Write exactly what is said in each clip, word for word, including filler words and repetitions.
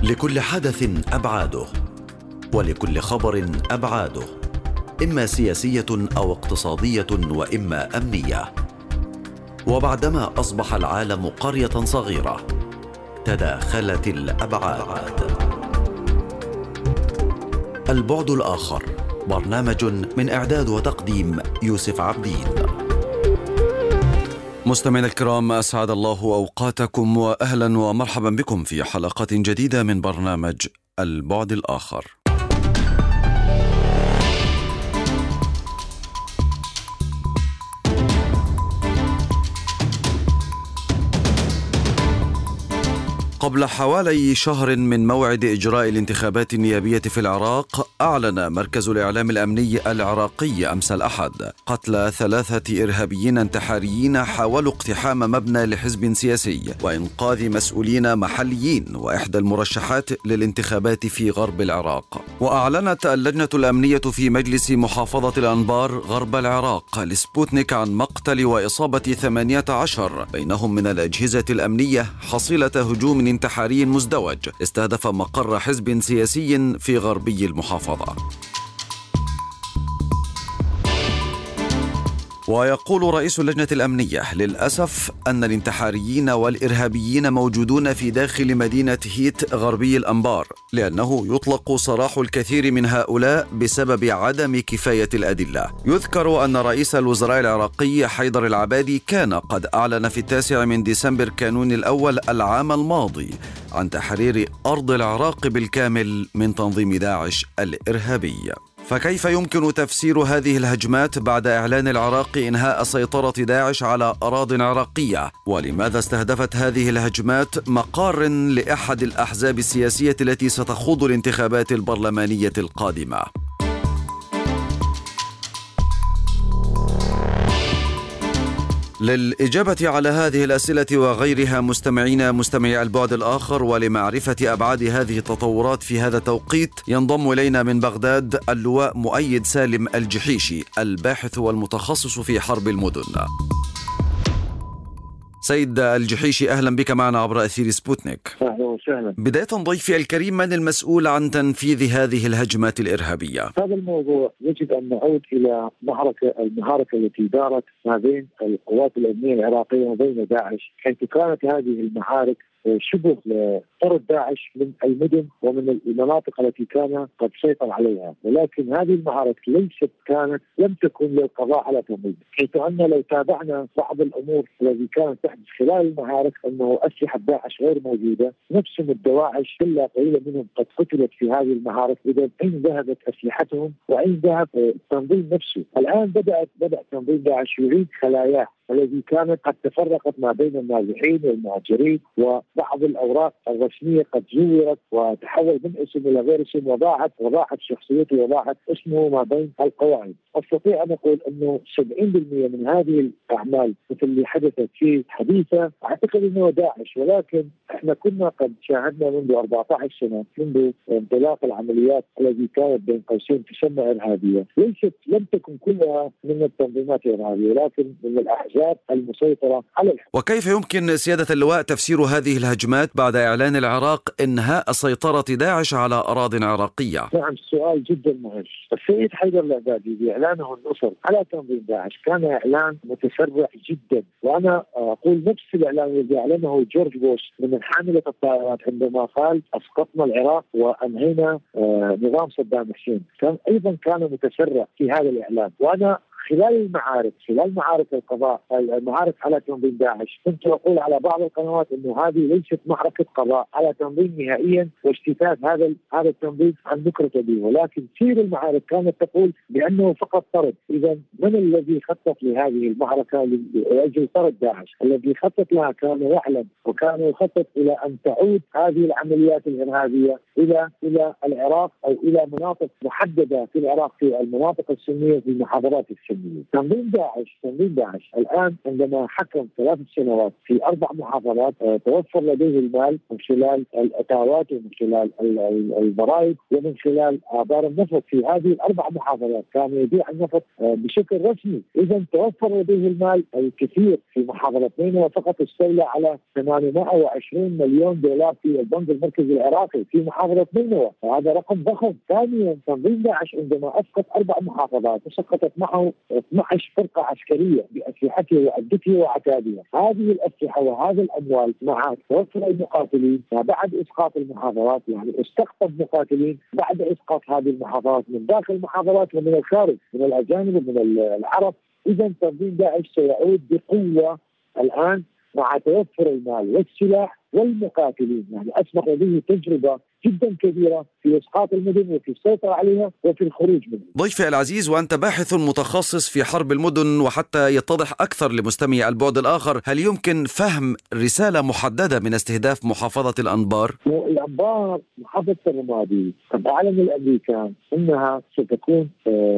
لكل حدث أبعاده، ولكل خبر أبعاده، إما سياسية أو اقتصادية وإما أمنية. وبعدما أصبح العالم قرية صغيرة تداخلت الأبعاد. البعد الآخر، برنامج من إعداد وتقديم يوسف عبدين. مستمعينا الكرام، أسعد الله أوقاتكم وأهلا ومرحبا بكم في حلقة جديدة من برنامج البعد الآخر. قبل حوالي شهر من موعد إجراء الانتخابات النيابية في العراق، أعلن مركز الإعلام الأمني العراقي أمس الأحد قتل ثلاثة إرهابيين انتحاريين حاولوا اقتحام مبنى لحزب سياسي وإنقاذ مسؤولين محليين وإحدى المرشحات للانتخابات في غرب العراق. وأعلنت اللجنة الأمنية في مجلس محافظة الأنبار غرب العراق لسبوتنيك عن مقتل وإصابة ثمانية عشر بينهم من الأجهزة الأمنية حصيلة هجوم انتحاري مزدوج استهدف مقر حزب سياسي في غربي المحافظة. ويقول رئيس اللجنة الأمنية: للأسف أن الانتحاريين والإرهابيين موجودون في داخل مدينة هيت غربي الأنبار، لأنه يطلق سراح الكثير من هؤلاء بسبب عدم كفاية الأدلة. يذكر أن رئيس الوزراء العراقي حيدر العبادي كان قد أعلن في التاسع من ديسمبر كانون الأول العام الماضي عن تحرير أرض العراق بالكامل من تنظيم داعش الإرهابي. فكيف يمكن تفسير هذه الهجمات بعد إعلان العراق إنهاء سيطرة داعش على أراضٍ عراقية؟ ولماذا استهدفت هذه الهجمات مقار لأحد الأحزاب السياسية التي ستخوض الانتخابات البرلمانية القادمة؟ للإجابة على هذه الأسئلة وغيرها مستمعينا مستمعي البعد الآخر، ولمعرفة أبعاد هذه التطورات في هذا التوقيت، ينضم إلينا من بغداد اللواء مؤيد سالم الجحيشي، الباحث والمتخصص في حرب المدن. سيد الجحيشي، أهلا بك معنا عبر أثير سبوتنيك. أهلا وسهلا. بداية ضيفي الكريم، من المسؤول عن تنفيذ هذه الهجمات الإرهابية؟ هذا الموضوع يجب أن نعود إلى معركة المعركة التي دارت ما بين القوات الأمنية العراقية وبين داعش، حيث كانت هذه المعارك شبه لطرد داعش من المدن ومن المناطق التي كان قد سيطر عليها، ولكن هذه المعارك ليست كانت لم تكن للقضاء على تمويل، حيث أن لو تابعنا بعض الأمور التي كانت تحدث خلال المعارك أنه أسلحة داعش غير موجودة، نفسهم الدواعش إلا قليلا منهم قد قتلت في هذه المعارك. إذا أين ذهبت أسلحتهم وأين ذهب التنظيم نفسه؟ الآن بدأت بدأ تنظيم داعش يعيد خلاياه الذي كانت قد تفرقت ما بين النازحين والمهاجرين، وبعض الأوراق الرسمية قد زورت وتحول من اسم إلى غير اسم، وضاعت وضاعت شخصيته وضاعت اسمه ما بين القواعد. أستطيع أن أقول أنه سبعين بالمئة من هذه الأعمال مثل اللي حدثت في حديثة أعتقد أنه داعش، ولكن احنا كنا قد شاهدنا منذ أربعة عشر سنة منذ انطلاق العمليات التي كانت بين قوسين تسمى إرهابية، ليست لم تكن كلها من التنظيمات الإرهابية ولكن من الأحزاب المسيطرة على الحكم. وكيف يمكن سيادة اللواء تفسير هذه الهجمات بعد إعلان العراق إنهاء سيطرة داعش على أراضٍ عراقية؟ نعم، السؤال جدا مهم. السيد حيدر العبادي بإعلانه النصر على تنظيم داعش كان إعلان متسرع جدا، وأنا أقول نفس الإعلان الذي أعلنه جورج بوش من حاملة الطائرات عندما قال أسقطنا العراق وأنهينا نظام صدام حسين، كان أيضا كان متسرع في هذا الإعلان. وأنا خلال المعارك خلال معارك القضاء المعارك على تنظيم داعش كنت أقول على بعض القنوات أنه هذه ليست معركة قضاء على تنظيم نهائيا واجتثاث هذا هذا التنظيم عن نكرة به، ولكن سير المعارك كانت تقول بأنه فقط طرد. إذا من الذي خطط لهذه المعركة لأجل طرد داعش؟ الذي خطط لها كان يعلم وكان يخطط إلى أن تعود هذه العمليات الإرهابية إلى إلى العراق أو إلى مناطق محددة في العراق، في المناطق السنية في المحافظات السنية. السنية. تنظيم داعش تنظيم داعش الآن عندما حكم ثلاث سنوات في أربع محافظات توفر لديه المال من خلال الأتاوات ومن خلال الضرائب ومن خلال آبار النفط في هذه الأربع محافظات. كان يبيع النفط بشكل رسمي، إذا توفر لديه المال الكثير. في محافظة نينوى فقط استولى على ثمانمائة وعشرين مليون دولار في البنك المركزي العراقي في محافظة نينوى، وهذا رقم ضخم. ثانيا تنظيم داعش عندما أسقط أربع محافظات وسقطت معه اثنتي عشرة فرقة عسكرية بأسلحتها وعدتها وعتادها. هذه الأسلحة وهذا الأموال مع توفر المقاتلين بعد إسقاط المحافظات، يعني استقطب مقاتلين بعد إسقاط هذه المحافظات من داخل المحافظات ومن الخارج من الأجانب ومن العرب. إذا تنظيم داعش سيعود بقوة الآن مع توفر المال والسلاح والمقاتلين، يعني أصبح لديه تجربة جدا كبيرة في إسقاط المدن وفي السيطرة عليها وفي الخروج منها. ضيفي العزيز، وأنت باحث متخصص في حرب المدن، وحتى يتضح أكثر لمستمعي البعد الآخر، هل يمكن فهم رسالة محددة من استهداف محافظة الأنبار؟ الأنبار محافظة الرمادي قد أعلن الأمريكان أنها ستكون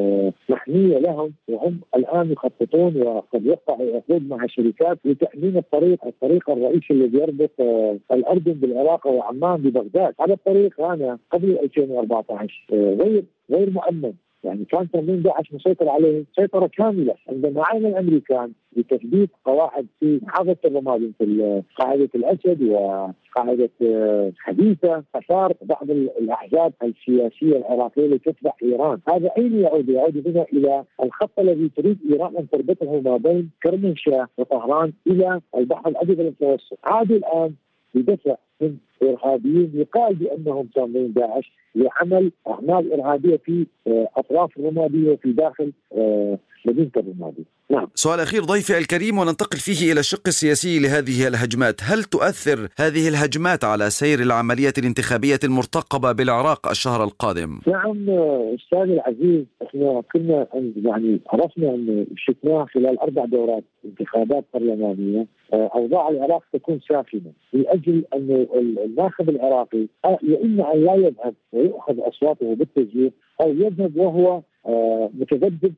محمية لهم، وهم الآن يخططون وقد وقعوا عقود مع شركات لتأمين الطريق الطريق الرئيسي الذي يربط الأردن بالعراق وعمان ببغداد. هذا الطريق كان قبل ألفين وأربعة عشر غير غير مؤمن، يعني كان تنظيم داعش مسيطر عليه سيطرة كاملة. عندما عين الأمريكان بتثبيت قواعد في محافظة الرمادي مثل قاعدة الأسد وقاعدة حديثة، أثار بعض الأحزاب السياسية العراقية لتتبع إيران. هذا أين يعود؟ يعود هنا إلى الخط الذي تريد إيران أن تربطه ما بين كرمنشاه وطهران إلى البحر الأبيض المتوسط. عادوا الآن بدفع من إرهابيين يقال بأنهم تنظيم داعش لعمل أعمال إرهابية في أطراف الرمادي وفي داخل مدينة الرمادي. نعم. سؤال أخير ضيفي الكريم وننتقل فيه إلى الشق السياسي لهذه الهجمات. هل تؤثر هذه الهجمات على سير العملية الانتخابية المرتقبة بالعراق الشهر القادم؟ نعم أستاذ العزيز، احنا كنا يعني عرفنا أن شفناها خلال أربع دورات انتخابات برلمانية أوضاع العراق تكون ساخنة، لأجل أن الناخب العراقي يا إما أن لا يذهب ويأخذ أصواته بالتزوير أو يذهب وهو متذبذب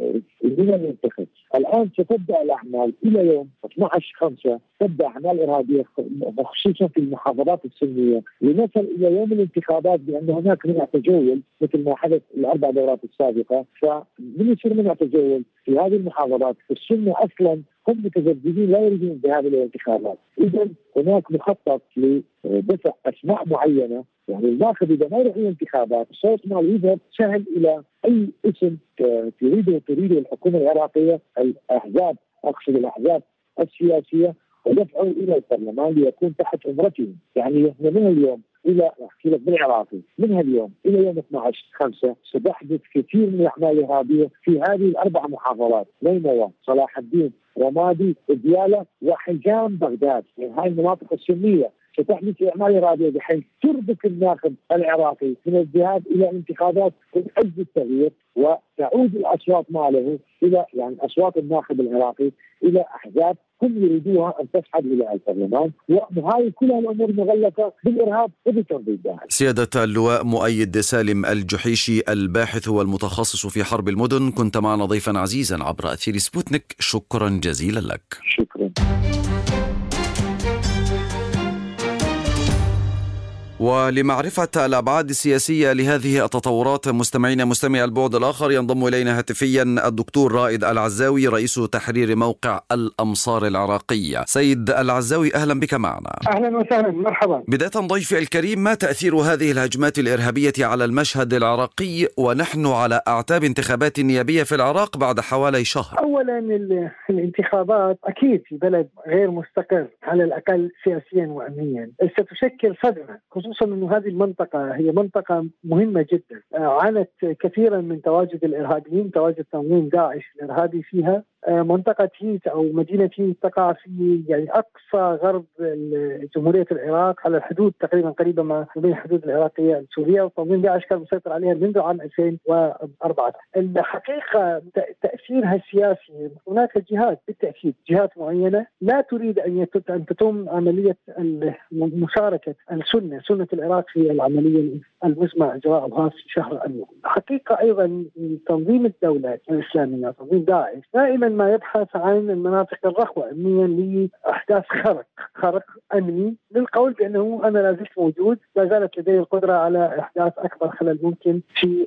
من المنتخب. الآن ستبدأ الأعمال إلى يوم اثني عشر خمسة، تبدأ أعمال إرهابية خصوصا في المحافظات السنية لنصل إلى يوم الانتخابات بأن هناك منع تجول مثل ما حدث الأربع دورات السابقة. فمن يصير منع تجول في هذه المحافظات السنة أصلا هم متذبذبين لا يريدون الذهاب إلى الانتخابات. إذا هناك مخطط لدفع أسماء معينة، يعني الناخب إذا ما يروح إلى الانتخابات الصوت ماله يذهب سهل إلى أي اسم تريده تريده الحكومة العراقية، الأحزاب أقصد الأحزاب السياسية، ودفعه إلى البرلمان ليكون تحت أمرتهم. يعني من اليوم إلى أحكي لك بالعراقي من اليوم إلى يوم اثني عشر خمسة ستحدث كثير من الأعمال الإرهابية في هذه الأربع محافظات: نينوى، صلاح الدين، رمادي، ديالى وحجام بغداد. يعني هاي المناطق السنية ستحدث أعمال إرهابية بحيث تربك الناخب العراقي من الذهاب إلى انتخابات من أجل التغيير، وتعود الأصوات ماله إلى يعني أصوات الناخب العراقي إلى أحزاب هم يريدوها أن تصعد إلى البرلمان، وهذه كلها الأمور مغلقة بالإرهاب وبتنظيم داعش. سيادة اللواء مؤيد سالم الجحيشي الباحث والمتخصص في حرب المدن، كنت معنا ضيفا عزيزا عبر أثير سبوتنيك، شكرا جزيلا لك. شكرا. ولمعرفة الأبعاد السياسية لهذه التطورات مستمعين مستمع البعد الآخر، ينضم إلينا هاتفيا الدكتور رائد العزاوي رئيس تحرير موقع الأمصار العراقية. سيد العزاوي أهلا بك معنا. أهلا وسهلا، مرحبا. بداية ضيفي الكريم، ما تأثير هذه الهجمات الإرهابية على المشهد العراقي ونحن على أعتاب انتخابات نيابية في العراق بعد حوالي شهر؟ أولا الانتخابات أكيد في بلد غير مستقر على الأقل سياسيا وأمنيا ستشكل صدمة، خصوصا أن هذه المنطقة هي منطقة مهمة جدا، عانت كثيرا من تواجد الإرهابيين، تواجد تنظيم داعش الإرهابي فيها، منطقة هيت أو مدينة هيت تقع في يعني أقصى غرب جمهورية العراق على الحدود تقريبا قريبة ما بين الحدود العراقية السورية، وتنظيم داعش كان مسيطر عليها منذ عام ألفين وأربعة. الحقيقة تأثيرها السياسي، هناك جهات بالتأكيد جهات معينة لا تريد أن تتم عملية مشاركة السنة سنة العراق في العملية المزمع إجراءها في شهر أيلول. الحقيقة أيضا تنظيم الدولة الإسلامية تنظيم داعش دائما ما يبحث عن المناطق الرخوة أمنيا لأحداث خرق خرق أمني، للقول بأنه أنا لا زلت موجود، لا زالت لدي القدرة على إحداث أكبر خلل ممكن في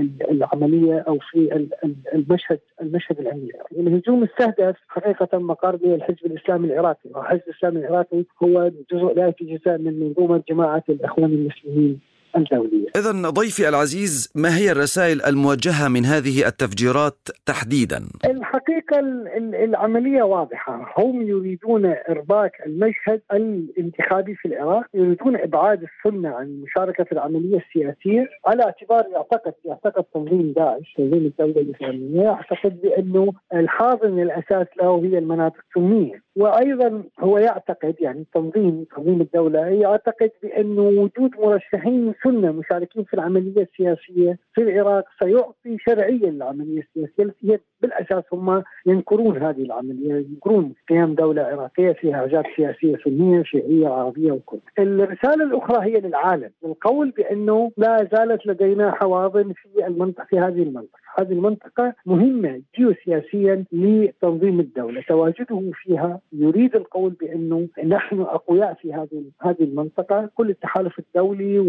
العملية أو في المشهد المشهد الأمني. الهجوم استهدف حقيقة مقر الحزب الإسلامي العراقي، والحزب الإسلامي العراقي هو جزء لا يتجزأ من منظومة جماعة الإخوان المسلمين الدولية. إذن ضيفي العزيز، ما هي الرسائل الموجهة من هذه التفجيرات تحديدا؟ الحقيقة العملية واضحة، هم يريدون إرباك المشهد الانتخابي في العراق، يريدون إبعاد السنة عن المشاركة في العملية السياسية، على اعتبار يعتقد يعتقد تنظيم داعش تنظيم الدولة الإسلامية يعتقد بأنه الحاضن الأساس له هي المناطق السنية، وأيضا هو يعتقد يعني تنظيم تنظيم الدولة يعتقد بأنه وجود مرشحين سنة مشاركين في العملية السياسية في العراق سيعطي شرعية للعملية السياسية التي بالأساس هم ينكرون هذه العملية، ينكرون قيام دولة عراقية فيها حاجات سياسية سنية شيعية عربية وكل. الرسالة الأخرى هي للعالم، القول بأنه لا زالت لدينا حواضن في المنطقة في هذه المنطقة، هذه المنطقة مهمة جيوسياسيا لتنظيم الدولة، تواجده فيها يريد القول بأنه نحن أقوياء في هذه هذه المنطقة، كل التحالف الدولي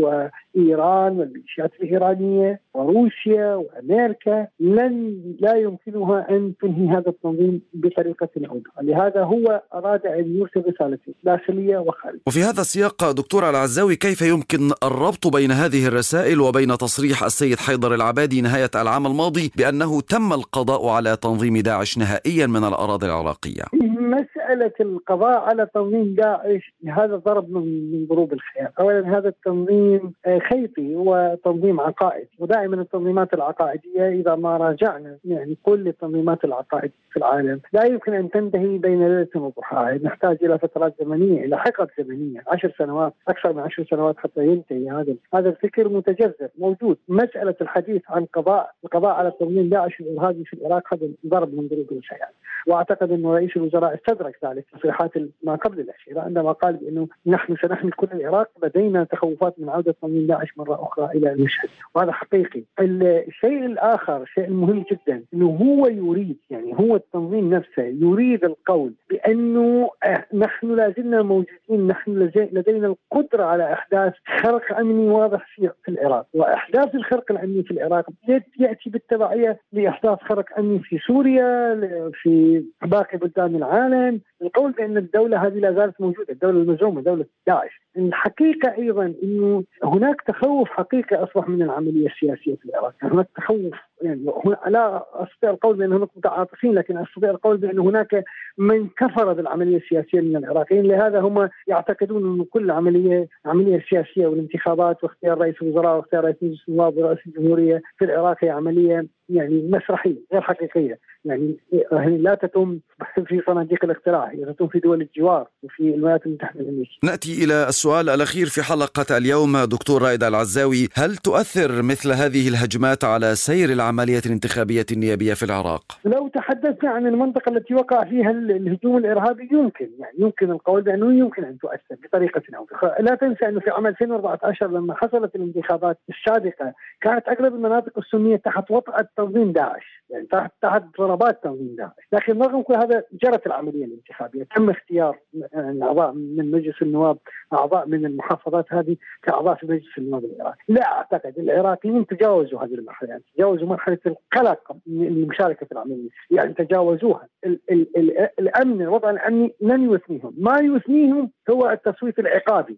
وإيران والميليشيات الإيرانية وروسيا وأمريكا لن لا يمكنها أن تنهي هذا التنظيم بطريقة أو بأخرى، لهذا هو أراد أن يرسل رسالتين داخلية وخارجية. وفي هذا السياق دكتور العزاوي، كيف يمكن الربط بين هذه الرسائل وبين تصريح السيد حيدر العبادي نهاية العام الماضي بأنه تم القضاء على تنظيم داعش نهائيا من الأراضي العراقية؟ مسألة القضاء على تنظيم داعش هذا ضرب من من ضروب الخيال. أولا هذا التنظيم خيطي وتنظيم عقائدي، ودائما التنظيمات العقائدية إذا ما راجعنا يعني كل التنظيمات العقائدية في العالم لا يمكن أن تنتهي بين ليلة وضحاها، نحتاج إلى فترات زمنية، إلى حقب زمنية عشر سنوات أكثر من عشر سنوات حتى ينتهي هذا هذا الفكر متجذر موجود. مسألة الحديث عن قضاء القضاء على تنظيم داعش الإرهابي في العراق هذا ضرب من ضروب الخيال، واعتقد انه رئيس الوزراء استدرك ذلك في تصريحات ما قبل الاخيره عندما قال بانه نحن سنحمي كل العراق، لدينا تخوفات من عوده تنظيم داعش مره اخرى الى المشهد، وهذا حقيقي. الشيء الاخر الشيء المهم جدا انه هو يريد يعني هو التنظيم نفسه يريد القول بانه نحن لازلنا موجودين، نحن لدينا القدره على احداث خرق امني واضح في العراق، واحداث الخرق الامني في العراق ياتي بالتبعيه لاحداث خرق امني في سوريا في باقي بلدان العالم. القول بأن الدولة هذه لا زالت موجودة، الدولة المزعومة دولة داعش. الحقيقة أيضا أنه هناك تخوف حقيقي أصبح من العملية السياسية في العراق، هناك تخوف يعني لا أستطيع القول بأن هناك متعاطفين، لكن أستطيع القول بأن هناك من كفر بالعملية السياسية من العراقيين، لهذا هم يعتقدون أن كل عملية عملية سياسية والانتخابات واختيار رئيس الوزراء واختيار رئيس مجلس النواب ورئيس الجمهورية في العراق هي عملية يعني مسرحية غير حقيقية، يعني لا تتم في صناديق الاقتراع، هي تتم في دول الجوار وفي الولايات المتحدة الأمريكية. نأتي إلى السؤال الأخير في حلقة اليوم دكتور رائد العزاوي، هل تؤثر مثل هذه الهجمات على سير العملية الانتخابية النيابية في العراق؟ لو تحدثنا عن المنطقة التي وقع فيها الهجوم الإرهابي يمكن يعني يمكن القول بأنه يمكن أن تؤثر بطريقة أو بأخرى. لا تنسى أنه في عام ألفين وأربعة عشر لما حصلت الانتخابات السابقة كانت أغلب المناطق السنية تحت وطأة تنظيم داعش، يعني تحت تحت ضربات تنظيم داعش، لكن رغم كل هذا جرت العملية الانتخابية، تم اختيار أعضاء من مجلس النواب، أعضاء من المحافظات هذه كأعضاء في مجلس النواب العراقي. لا أعتقد العراقيين تجاوزوا هذه المرحلة، يعني تجاوزوا مرحلة القلق من المشاركة في العملية، يعني تجاوزوها. ال ال ال الأمن الوضع الأمني لن يثنيهم، ما يثنيهم هو التصويت العقابي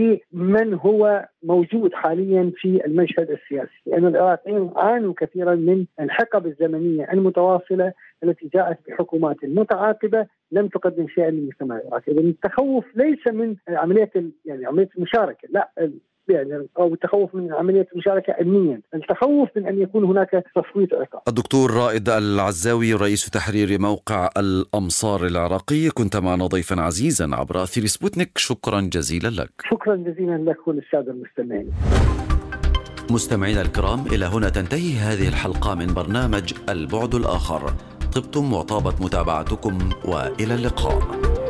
لمن هو موجود حاليا في المشهد السياسي، لأن العراقيين عانوا كثيرا من الحقب الزمنية المتواصلة التي جاءت بحكومات متعاقبة لم تقدم شيئا للمجتمع العراقي. إذن التخوف ليس من عملية يعني عملية المشاركة، لا، فعلا أو التخوف من عملية المشاركة أمنيا، التخوف من أن يكون هناك تصويت عقاب. الدكتور رائد العزاوي رئيس تحرير موقع الأمصار العراقي، كنت معنا ضيفا عزيزا عبر أثير سبوتنيك، شكرا جزيلا لك. شكرا جزيلا لك وللسادة المستمعين. مستمعينا الكرام، إلى هنا تنتهي هذه الحلقة من برنامج البعد الآخر. طبتم وطابت متابعتكم وإلى اللقاء.